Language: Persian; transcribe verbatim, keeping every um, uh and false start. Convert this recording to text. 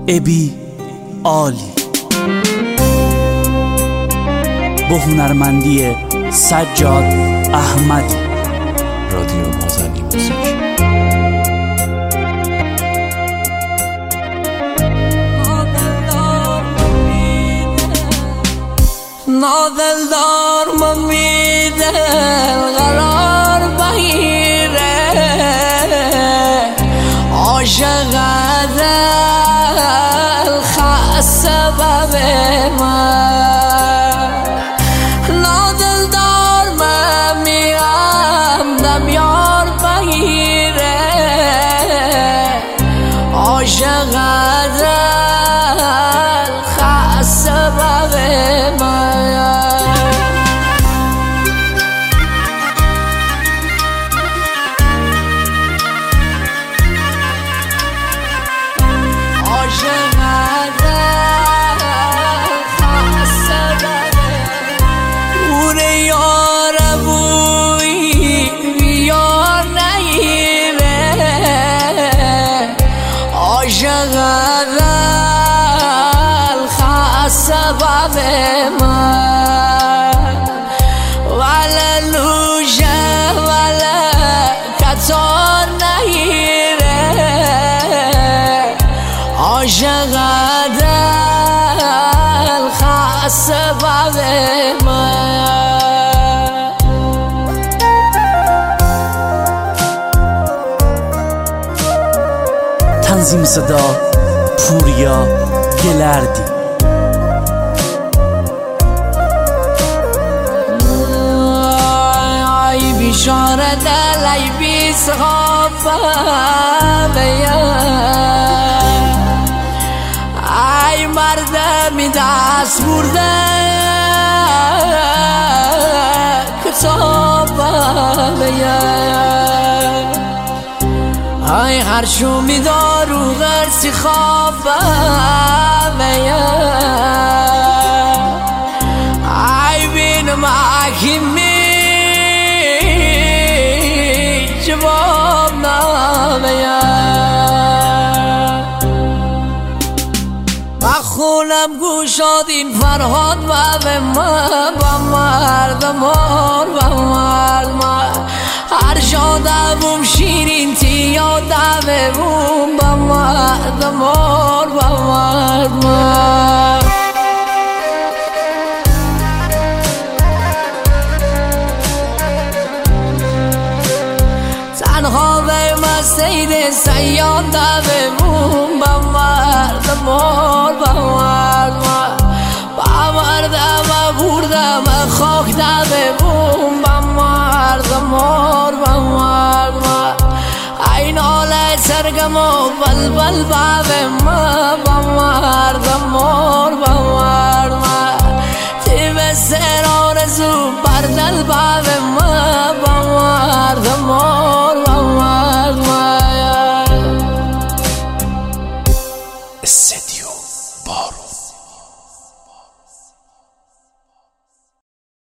ابی عالی با هنرمندی سجاد احمدی. رادیو مازنی موزیک. نادلدار ممیده قرار بگیره عاشق دل خاص سبب من نادلدار ممیم دم یار بگیره عاشق دل خاص سبب من سبب من ولا لوجه ولا کتار نگیره عاشق دل خاص سبب من تنظیم صدا پوریا گلردی. بیچاره دل ای بی صحابه ای مردمی دست برده کتابه ای هر شومی دارو غرسی خوابه ای بینم حکیمی جواب نامه بخونم گوشاد این فرهاد و به من با مردمان و مردمان هر جا دوم شیرین تیا دوم با مردمان و مردمان تنها به مسید سیاد دوم با مردمان با مردمان با مردم بردم خاک دوم با مردمان با مردمان این حال سرگم و بلبل بابم با مردمان با مردمان تیب سر آرزو بردل بابم با مردمان با مردمان.